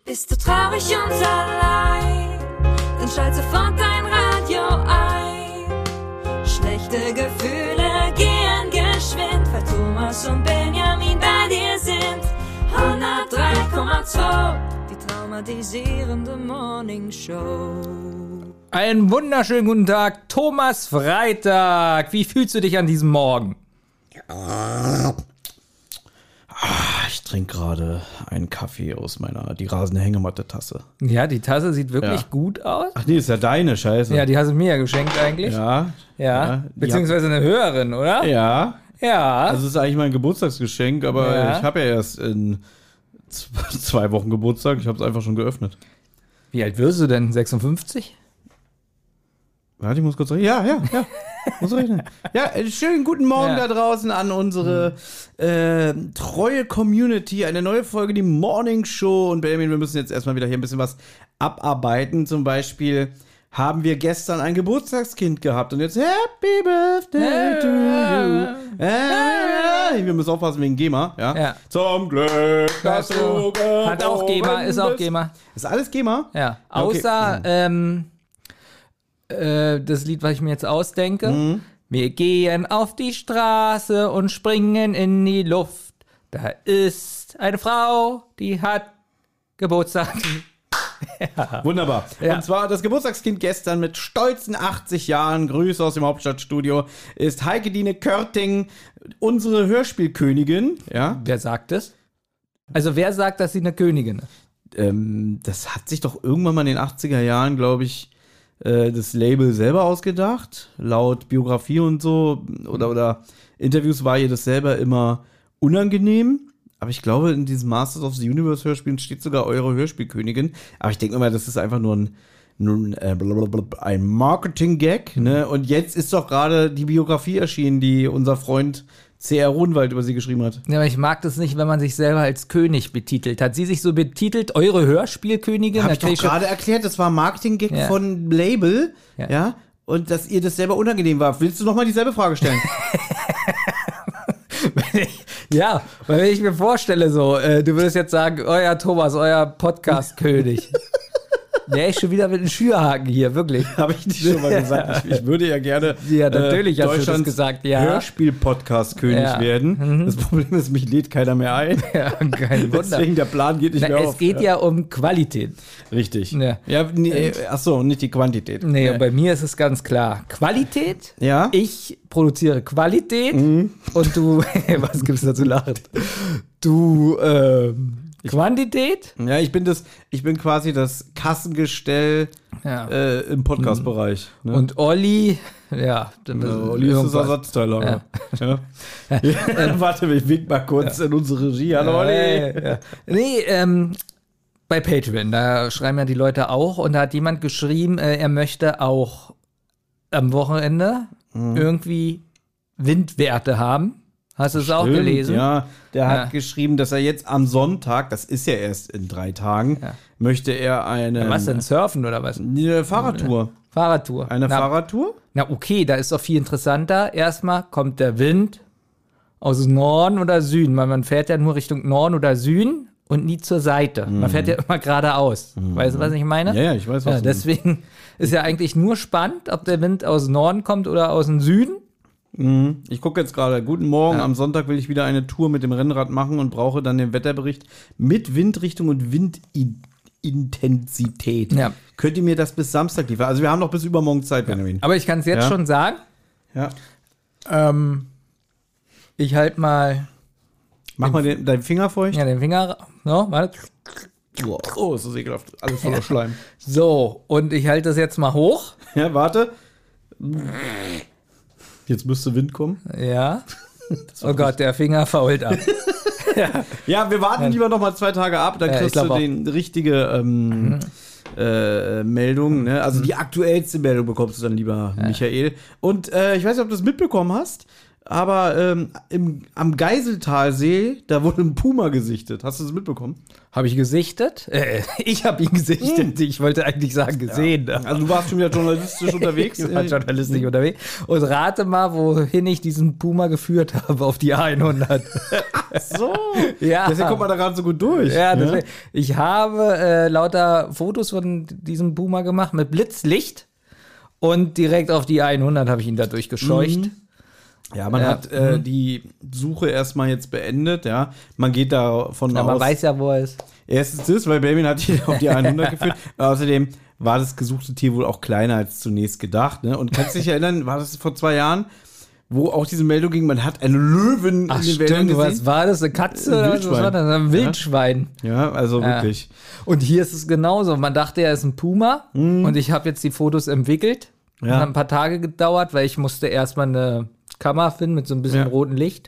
Bist du traurig und allein, dann schalt sofort dein Radio ein. Schlechte Gefühle gehen geschwind, weil Thomas und Benjamin bei dir sind. 103,2, die traumatisierende Morning Show. Einen wunderschönen guten Tag, Thomas Freitag. Wie fühlst du dich an diesem Morgen? Ich trinke gerade einen Kaffee aus die rasende Hängematte-Tasse. Ja, die Tasse sieht wirklich gut aus. Ach nee, ist ja deine Scheiße. Ja, die hast du mir ja geschenkt eigentlich. Ja. Beziehungsweise eine Hörerin, oder? Ja. Ja. Also es ist eigentlich mein Geburtstagsgeschenk, aber ich habe ja erst in 2 Wochen Geburtstag. Ich habe es einfach schon geöffnet. Wie alt wirst du denn? 56? Warte, ich muss kurz rechnen. Ja. Muss rechnen. Ja, schönen guten Morgen da draußen an unsere treue Community. Eine neue Folge, die Morning Show. Und Benjamin, wir müssen jetzt erstmal wieder hier ein bisschen was abarbeiten. Zum Beispiel haben wir gestern ein Geburtstagskind gehabt. Und jetzt Happy Birthday to you. Wir müssen aufpassen wegen GEMA. Ja. Zum Glück, dass du hat auch GEMA, ist auch GEMA. Ist alles GEMA? Ja, außer das Lied, was ich mir jetzt ausdenke. Wir gehen auf die Straße und springen in die Luft. Da ist eine Frau, die hat Geburtstag. Ja. Wunderbar. Ja. Und zwar das Geburtstagskind gestern mit stolzen 80 Jahren. Grüße aus dem Hauptstadtstudio. Ist Heike-Dine Körting, unsere Hörspielkönigin. Ja. Wer sagt das? Also wer sagt, dass sie eine Königin ist? Das hat sich doch irgendwann mal in den 80er Jahren, glaube ich, das Label selber ausgedacht. Laut Biografie und so oder Interviews war ihr das selber immer unangenehm. Aber ich glaube, in diesen Masters of the Universe Hörspielen steht sogar eure Hörspielkönigin. Aber ich denke immer, das ist einfach nur ein Marketing-Gag. Ne? Und jetzt ist doch gerade die Biografie erschienen, die unser Freund C.R. Rohnwald über sie geschrieben hat. Ja, aber ich mag das nicht, wenn man sich selber als König betitelt. Hat sie sich so betitelt, eure Hörspielkönigin? Hab ich doch gerade erklärt, das war ein Marketing-Gag von Label. Ja. Und dass ihr das selber unangenehm war. Willst du nochmal dieselbe Frage stellen? Ja, weil wenn ich mir vorstelle so, du würdest jetzt sagen, euer Thomas, euer Podcast-König. Der ist schon wieder mit dem Schürhaken hier, wirklich. Habe ich nicht schon mal gesagt. Ich würde ja gerne natürlich hast du das Deutschlands gesagt, ja. Hörspiel-Podcast-König werden. Das Problem ist, mich lädt keiner mehr ein. Ja, kein Wunder. Deswegen, der Plan geht nicht mehr auf. Es geht ja um Qualität. Richtig. Ja. Achso, nicht die Quantität. Nee, und bei mir ist es ganz klar. Qualität? Ja. Ich produziere Qualität und du, was gibt's da zu lachen? Du, Quantität? Ja, ich bin quasi das Kassengestell im Podcast-Bereich. Ne? Und Olli, Olli ist das Ersatzteillager. Ja. Warte, ich wink mal kurz in unsere Regie. Hallo, Olli. Ja. Nee, bei Patreon, da schreiben ja die Leute auch und da hat jemand geschrieben, er möchte auch am Wochenende irgendwie Windwerte haben. Hast du es auch gelesen? Ja, der hat geschrieben, dass er jetzt am Sonntag, das ist ja erst in 3 Tagen, möchte er eine... Was denn, surfen oder was? Eine Fahrradtour. Fahrradtour. Fahrradtour? Na okay, da ist doch viel interessanter. Erstmal kommt der Wind aus Norden oder Süden, weil man fährt ja nur Richtung Norden oder Süden und nie zur Seite. Man fährt ja immer geradeaus. Weißt du, was ich meine? Ja, ich weiß, was du deswegen ist ja eigentlich nur spannend, ob der Wind aus Norden kommt oder aus dem Süden. Ich gucke jetzt gerade. Guten Morgen. Am Sonntag will ich wieder eine Tour mit dem Rennrad machen und brauche dann den Wetterbericht mit Windrichtung und Windintensität. Ja. Könnt ihr mir das bis Samstag liefern? Also wir haben noch bis übermorgen Zeit, Benjamin. Aber ich kann es jetzt schon sagen. Ja. Ich halt mal. Mach mal deinen Finger feucht. Ja, den Finger. No, warte. Oh, ist das ekelhaft. Alles voller Schleim. So, und ich halte das jetzt mal hoch. Ja, warte. Jetzt müsste Wind kommen. Ja. Oh Gott, der Finger fault ab. Ja, wir warten lieber noch mal 2 Tage ab, dann kriegst du die richtige Meldung. Ne? Also die aktuellste Meldung bekommst du dann lieber, Michael. Und ich weiß nicht, ob du das mitbekommen hast. aber am Geiseltalsee, da wurde ein Puma gesichtet. Hast du das mitbekommen? Habe ich gesichtet? Ich habe ihn gesichtet. Ich wollte eigentlich sagen gesehen. Ja. Also du warst schon wieder journalistisch unterwegs. Ich war journalistisch unterwegs. Und rate mal, wohin ich diesen Puma geführt habe, auf die 100. So. Ja. Deswegen kommt man da gerade so gut durch. Ja, deswegen. Ich habe lauter Fotos von diesem Puma gemacht mit Blitzlicht und direkt auf die 100 habe ich ihn da durchgescheucht. Ja, man hat die Suche erstmal jetzt beendet, ja. Man geht davon aus. Man weiß ja, wo er ist. Erstens das, weil Benjamin hat ihn auf die 100 geführt. Außerdem war das gesuchte Tier wohl auch kleiner als zunächst gedacht, ne? Und kannst du dich erinnern, war das vor 2 Jahren, wo auch diese Meldung ging, man hat eine Löwen in den Wäldern gesehen? Was war das? Eine Katze? Ein Wildschwein. Was war das? Ein Wildschwein. Ja, also wirklich. Und hier ist es genauso. Man dachte, er ist ein Puma und ich habe jetzt die Fotos entwickelt. Ja. Hat ein paar Tage gedauert, weil ich musste erstmal eine Kamera finden mit so ein bisschen rotem Licht.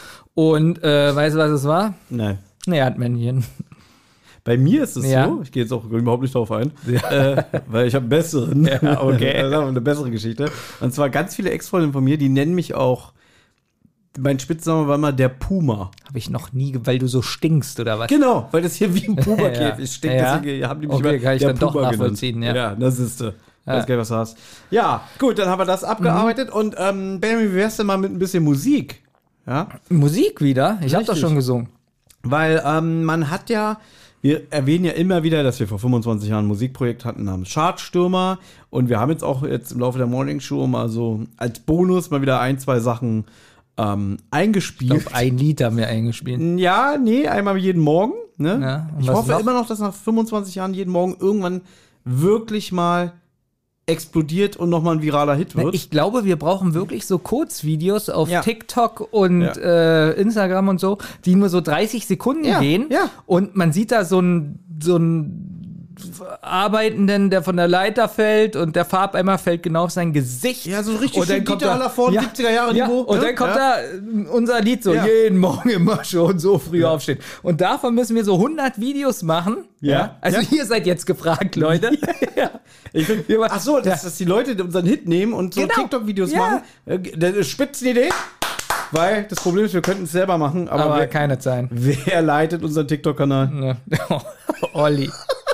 Und weißt du, was es war? Nein. Ein Erdmännchen. Bei mir ist es Ja. so, ich gehe jetzt auch überhaupt nicht drauf ein, weil ich habe einen besseren. Ja, okay. Das ist aber eine bessere Geschichte. Und zwar ganz viele Ex-Freundinnen von mir, die nennen mich auch, mein Spitzname war mal der Puma. Habe ich noch nie, weil du so stinkst, oder was? Genau, weil das hier wie ein Puma-Käfig Ja. stinkt. Ja. Deswegen haben die mich Okay, immer kann ich der dann doch Puma nachvollziehen, genannt. ja. Ja, das ist weiß gar nicht, was du hast. Ja, gut, dann haben wir das abgearbeitet. Und Benjamin, wie wär's denn mal mit ein bisschen Musik? Ja, Musik wieder? Ich habe doch Richtig. schon gesungen. weil man hat ja, wir erwähnen ja immer wieder, dass wir vor 25 Jahren ein Musikprojekt hatten namens Chartstürmer. Und wir haben jetzt im Laufe der Morning Show mal so als Bonus mal wieder 1, 2 Sachen eingespielt. Ich glaube, ein Lied haben wir eingespielt. Ja, nee, einmal jeden Morgen. Ne? Ja, und ich was hoffe noch? immer noch, dass nach 25 Jahren jeden Morgen irgendwann wirklich mal explodiert und nochmal ein viraler Hit wird. Ich glaube, wir brauchen wirklich so Kurzvideos auf Ja. TikTok und Instagram und so, die nur so 30 Sekunden Ja, gehen. ja. Und man sieht da so einen Arbeitenden, der von der Leiter fällt und der Farbeimer fällt genau auf sein Gesicht. Ja, so richtig Und dann schön kommt Dieter da- Hallervorden, 70er Jahre ja, Niveau. und ne? dann kommt Ja. da unser Lied so, Ja. jeden Morgen immer schon so früh aufstehen. Und davon müssen wir so 100 Videos machen. Ja. Also Ja. ihr seid jetzt gefragt, Leute. Ich find, ach so, dass die Leute unseren Hit nehmen und so Genau. TikTok-Videos Ja. machen. Das ist Spitzenidee. Weil das Problem ist, wir könnten es selber machen, aber, Aber keine Zeit. wer leitet unseren TikTok-Kanal? Ne. Olli.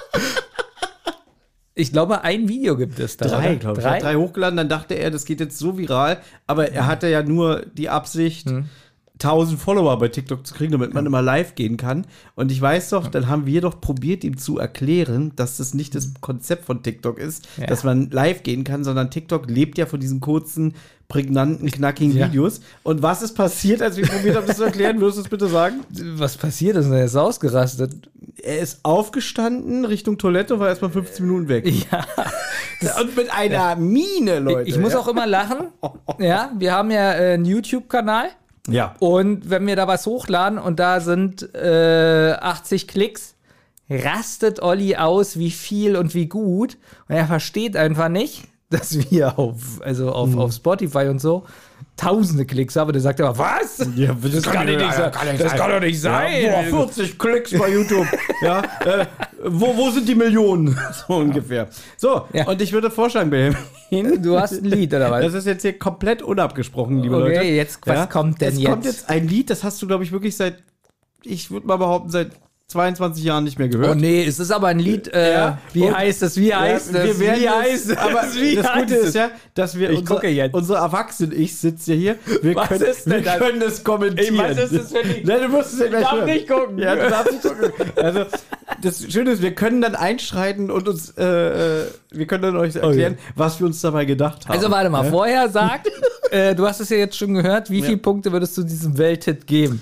Ich glaube, ein Video gibt es da. 3, oder? glaube ich. Er hat 3 hochgeladen, dann dachte er, das geht jetzt so viral, aber er hatte ja nur die Absicht, 1000 Follower bei TikTok zu kriegen, damit man immer live gehen kann. Und ich weiß doch, dann haben wir doch probiert, ihm zu erklären, dass das nicht das Konzept von TikTok ist, Ja. dass man live gehen kann, sondern TikTok lebt ja von diesen kurzen, prägnanten, knackigen Ja. Videos. Und was ist passiert, als wir probiert haben, das zu erklären? Würdest du es bitte sagen? Was passiert ist? Er ist ausgerastet. Er ist aufgestanden Richtung Toilette und war erstmal 15 Minuten weg. Ja. Und mit einer Miene, Leute. Ich muss ja. auch immer lachen. Ja, wir haben ja einen YouTube-Kanal. Ja. Und wenn wir da was hochladen und da sind 80 Klicks, rastet Olli aus, wie viel und wie gut. Und er versteht einfach nicht, dass wir auf Spotify und so tausende Klicks haben. Und er sagt immer, was? Ja, Das kann doch nicht sein. Das kann doch nicht sein. Ja, boah, 40 Klicks bei YouTube. Ja, wo sind die Millionen? So ungefähr. So, Ja. und ich würde vorschlagen, Benjamin. Du hast ein Lied, oder was? Das ist jetzt hier komplett unabgesprochen, liebe Okay, Leute. jetzt, was kommt denn es jetzt? kommt jetzt ein Lied, das hast du, glaube ich, wirklich ich würde mal behaupten, seit 22 Jahren nicht mehr gehört. Oh nee, es ist aber ein Lied, Ja, wie und- heißt es, wie heißt Ja, es, wir werden wie es- heißt es, aber wie das heißt Gute es? ist ja, dass wir Ich gucke jetzt. unsere Erwachsenen-Ich sitzt ja hier. Wir Was können, ist denn wir das? können es kommentieren. Ey, was ist das für ein Lied? Nein, du musst es ja gleich darf hören. nicht gucken. Ja, du darfst nicht gucken. Also, das Schöne ist, wir können dann einschreiten und uns, wir können dann euch erklären, was wir uns dabei gedacht haben. Also warte mal, Ja? vorher sagt, du hast es ja jetzt schon gehört, wie viele Punkte würdest du diesem Welthit geben?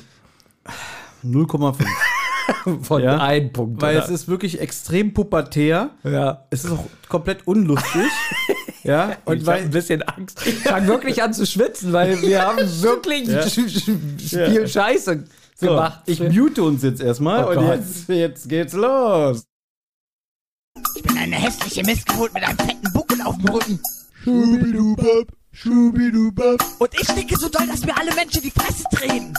0,5. Von Ja, 1 Punkt. Weil oder? es ist wirklich extrem pubertär. ja. Es ist auch komplett unlustig. Ja, Und und ich habe ein weil bisschen Angst. Ich fange wirklich an zu schwitzen, weil wir haben wirklich Ja. viel Scheiße so, gemacht. ich mute uns jetzt erstmal Oh und Gott. jetzt geht's los. Ich bin eine hässliche Missgeburt mit einem fetten Buckel auf dem Rücken. Schubidubab, schubidubab, Und ich stinke so doll, dass mir alle Menschen die Fresse drehen.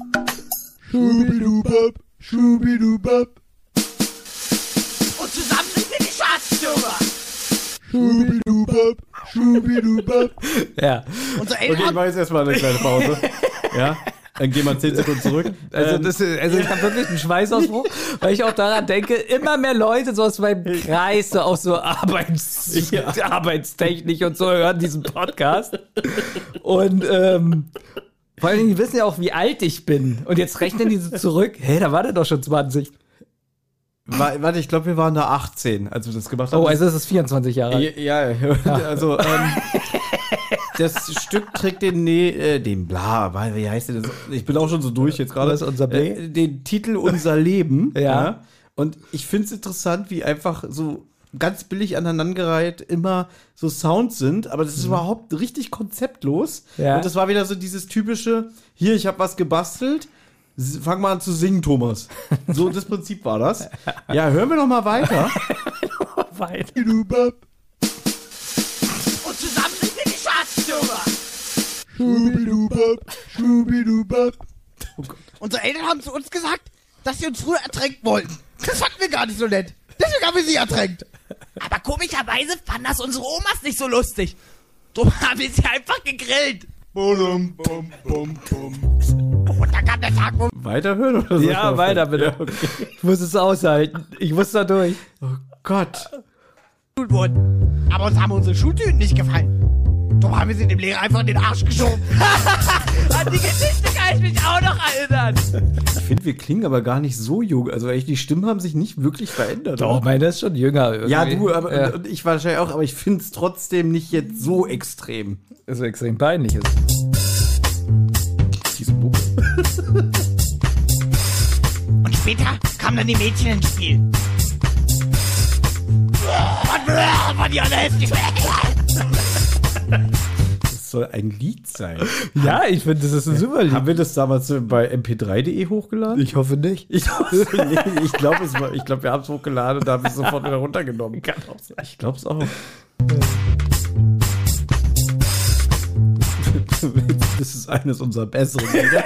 schubidubab, schubidubab, Und zusammen sind wir die Chartstürmer. schubidubab, Schubidubab. Ja. Unsere Okay, Eltern ich mache jetzt erstmal eine kleine Pause. Ja, dann gehen wir 10 Sekunden zurück. Also ich habe wirklich einen Schweißausbruch, weil ich auch daran denke, immer mehr Leute so aus meinem Kreis, so auch so Arbeitstechnik und so hören diesen Podcast. Und vor allen Dingen, die wissen ja auch, wie alt ich bin. Und jetzt rechnen die so zurück. Hey, da war der doch schon 20. Warte, ich glaube, wir waren da 18, als wir das gemacht haben. Oh, also es ist 24 Jahre alt. Ja, also das Stück trägt den wie heißt das? Ich bin auch schon so durch jetzt gerade. Was ist unser B? Den Titel Unser Leben. Ja. Und ich finde es interessant, wie einfach so ganz billig aneinandergereiht immer so Sounds sind, aber das ist überhaupt richtig konzeptlos. Ja. Und das war wieder so dieses typische, hier, ich habe was gebastelt, fang mal an zu singen, Thomas. So, das Prinzip war das. Ja, hören wir noch mal weiter. Schubidubab. und zusammen sind wir die Schatzstürmer. Schubidubab. Schubidubab. Unsere Eltern haben zu uns gesagt, dass sie uns früher ertränken wollten. Das fanden wir gar nicht so nett. Deswegen haben wir sie ertränkt. Aber komischerweise fanden das unsere Omas nicht so lustig. Drum haben wir sie einfach gegrillt. Bum, bum, bum, bum. Und dann kam der Tag, wo Weiterhören oder so? Ja, weiter bitte. Ja, okay. Ich muss es aushalten. Ich muss da durch. Oh Gott. wir wurden. Aber uns haben unsere Schultüten nicht gefallen. Darum haben wir sie dem Lehrer einfach in den Arsch geschoben. An die Geschichte kann ich mich auch noch erinnern. Ich finde, wir klingen aber gar nicht so jung. Also echt, die Stimmen haben sich nicht wirklich verändert. Doch, oder? meine ist schon jünger. Irgendwie. Ja, du, aber Ja. und ich wahrscheinlich auch, aber ich finde es trotzdem nicht jetzt so extrem. Das ist extrem peinlich. Ist. Diese Mucke. Und später kamen dann die Mädchen ins Spiel. War die alle heftig. Das soll ein Lied sein. Ja, ich finde, das ist ein super Lied. Haben wir das damals bei mp3.de hochgeladen? Ich hoffe nicht. Ich glaube, wir haben es hochgeladen und haben es sofort wieder runtergenommen. Kann auch sein. Ich glaube es auch. Das ist eines unserer besseren Lieder.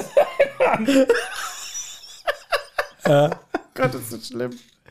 Gott, das ist so schlimm.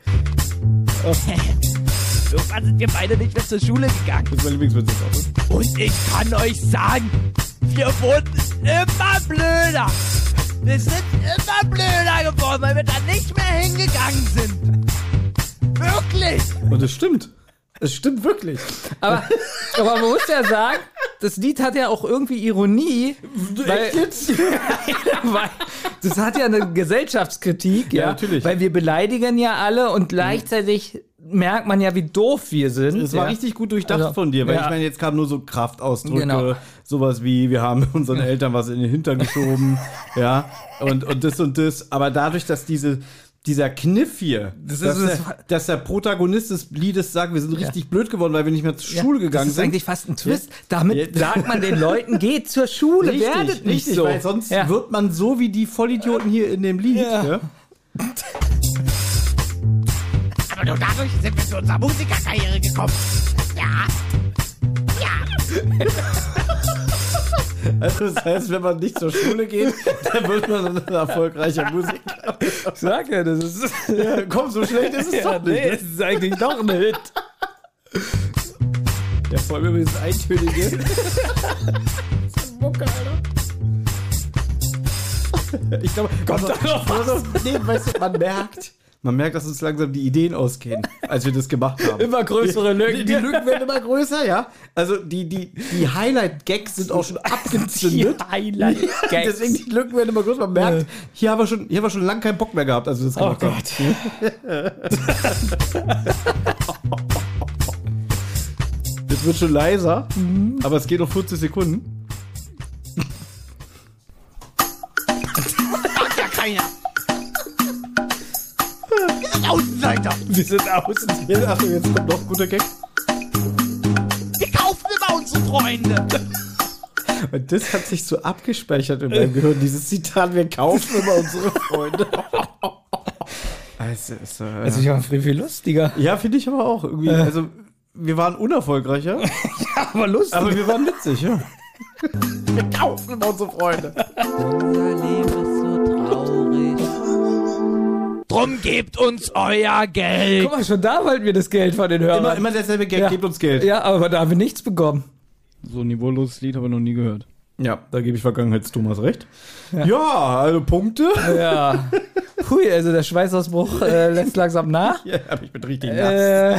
Irgendwann sind wir beide nicht mehr zur Schule gegangen. Das ist mein Lieblingswitz auch. Und ich kann euch sagen, wir wurden immer blöder. Wir sind immer blöder geworden, weil wir da nicht mehr hingegangen sind. Wirklich. Und es stimmt. Es stimmt wirklich. Aber man muss ja sagen, das Lied hat ja auch irgendwie Ironie. Weil, weil das hat ja eine Gesellschaftskritik. Ja, natürlich. Weil wir beleidigen ja alle und gleichzeitig merkt man ja, wie doof wir sind. Das war richtig gut durchdacht Also, von dir, weil ja. ich meine, jetzt kamen nur so Kraftausdrücke, Genau. sowas wie, wir haben unseren Eltern was in den Hintern geschoben, ja, und das, aber dadurch, dass dieser Kniff hier, dass der Protagonist des Liedes sagt, wir sind richtig blöd geworden, weil wir nicht mehr zur Schule gegangen Das ist sind. eigentlich fast ein Twist. Damit Ja. sagt man den Leuten, geht zur Schule, werdet nicht so. Weil sonst Ja. wird man so wie die Vollidioten hier in dem Lied. Ja. Ja. Aber nur dadurch sind wir zu unserer Musikerkarriere gekommen. Ja. Ja. Also das heißt, wenn man nicht zur Schule geht, dann wird man ein erfolgreicher Musiker. Ich sag ja, das ist. Ja, komm, so schlecht ist es doch nicht. es ist eigentlich doch ein Hit. Ja, vor allem über dieses Eintönige. Ich glaube, kommt da noch was? Nee, weißt du, man merkt, dass uns langsam die Ideen ausgehen, als wir das gemacht haben. Immer größere Lücken. Die Lücken werden immer größer, ja. Also die Highlight-Gags sind auch schon abgezündet. Highlight-Gags. Deswegen die Lücken werden immer größer. Man merkt, hier haben wir schon lange keinen Bock mehr gehabt, als wir das Oh gemacht haben. Gott. Jetzt wird schon leiser, aber es geht noch 40 Sekunden. Sagt ja keiner. Wir sind Außenseiter. Wir sind außen. Jetzt, Achtung, jetzt kommt noch ein guter Gag. Wir kaufen immer unsere Freunde. Und das hat sich so abgespeichert in meinem Gehirn, dieses Zitat, wir kaufen immer unsere Freunde. Also ich war viel lustiger. Ja, finde ich aber auch irgendwie. Also, wir waren unerfolgreicher, Aber lustig. aber wir waren witzig, ja. Wir kaufen immer unsere Freunde. Unser Leben ist so traurig. Drum gebt uns euer Geld. Guck mal, schon da wollten wir das Geld von den Hörern. Immer derselbe Gag, Ja. gebt uns Geld. Ja, aber da haben wir nichts bekommen. So ein niveauloses Lied habe ich noch nie gehört. Ja, da gebe ich Vergangenheits-Thomas recht. Ja, also Punkte. Ja. Hui, also der Schweißausbruch lässt langsam nach. Ja, hab ich mit richtig nass.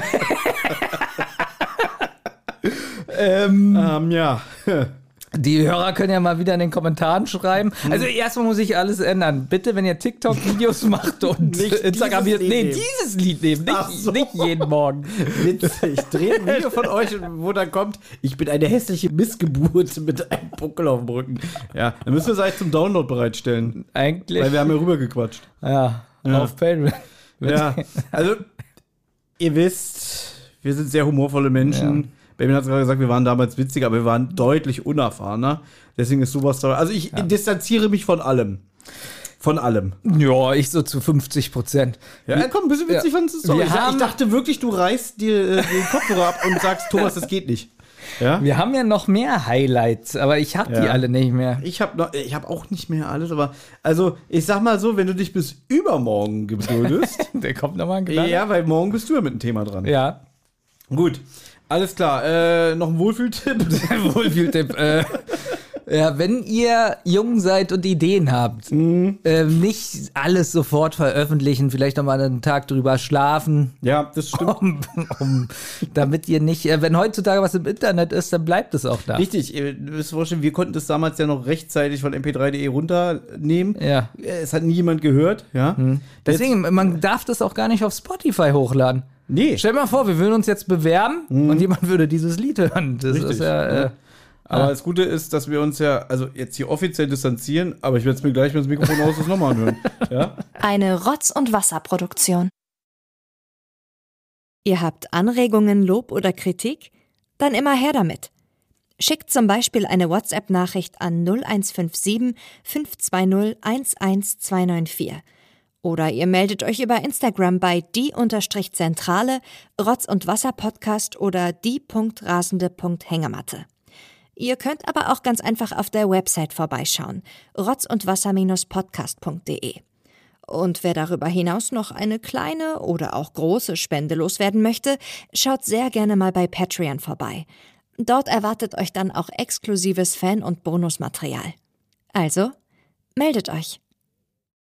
Ja. Die Hörer können ja mal wieder in den Kommentaren schreiben. Also erstmal muss ich alles ändern. Bitte, wenn ihr TikTok-Videos macht und Nicht Instagram dieses Lied nehmen. dieses Lied nehmen. Ach Nicht, so. nicht jeden Morgen. Witzig. Dreht ein Video von euch, wo dann kommt, ich bin eine hässliche Missgeburt mit einem Buckel auf dem Rücken. Ja, dann müssen wir es eigentlich zum Download bereitstellen. Eigentlich. Weil wir haben ja rübergequatscht. Ja, auf Patreon. Ja, also ihr wisst, wir sind sehr humorvolle Menschen. Ja. Benjamin hat es gerade gesagt, wir waren damals witzig, aber wir waren deutlich unerfahrener. Deswegen ist sowas toll. Also ich distanziere mich von allem. Von allem. Ja, ich so zu 50%. Ja, komm, ein bisschen witzig fandest du es doch. Wir Ich haben- dachte wirklich, du reißt dir den Kopfhörer ab und sagst, Thomas, das geht nicht. Ja? Wir haben ja noch mehr Highlights, aber ich hab die Ja. alle nicht mehr. Ich hab auch nicht mehr alles, aber also ich sag mal so, wenn du dich bis übermorgen geduldest, Der kommt nochmal ein Knaller. ja, weil morgen bist du ja mit dem Thema dran. Ja. Gut, alles klar. Noch ein Wohlfühltipp? Wohlfühltipp. Ja, wenn ihr jung seid und Ideen habt, nicht alles sofort veröffentlichen, vielleicht noch mal einen Tag drüber schlafen, Ja, das stimmt. damit ihr nicht, wenn heutzutage was im Internet ist, dann bleibt es auch da. Richtig, ihr müsst vorstellen, wir konnten das damals ja noch rechtzeitig von mp3.de runternehmen. Ja. Es hat nie jemand gehört, ja. Deswegen, man darf das auch gar nicht auf Spotify hochladen. Nee. Stell dir mal vor, wir würden uns jetzt bewerben und jemand würde dieses Lied hören. Das Richtig, ist ja, Aber das Gute ist, dass wir uns ja, also jetzt hier offiziell distanzieren, aber ich werde es mir gleich, wenn das Mikrofon aus ist, nochmal anhören. Ja? Eine Rotz- und Wasserproduktion. Ihr habt Anregungen, Lob oder Kritik? Dann immer her damit. Schickt zum Beispiel eine WhatsApp-Nachricht an 0157 520 11294. Oder ihr meldet euch über Instagram bei die_Zentrale, Rotz- und Wasser-Podcast oder die.rasende.hängematte. Ihr könnt aber auch ganz einfach auf der Website vorbeischauen, rotzundwasser-podcast.de. Und wer darüber hinaus noch eine kleine oder auch große Spende loswerden möchte, schaut sehr gerne mal bei Patreon vorbei. Dort erwartet euch dann auch exklusives Fan- und Bonusmaterial. Also, meldet euch.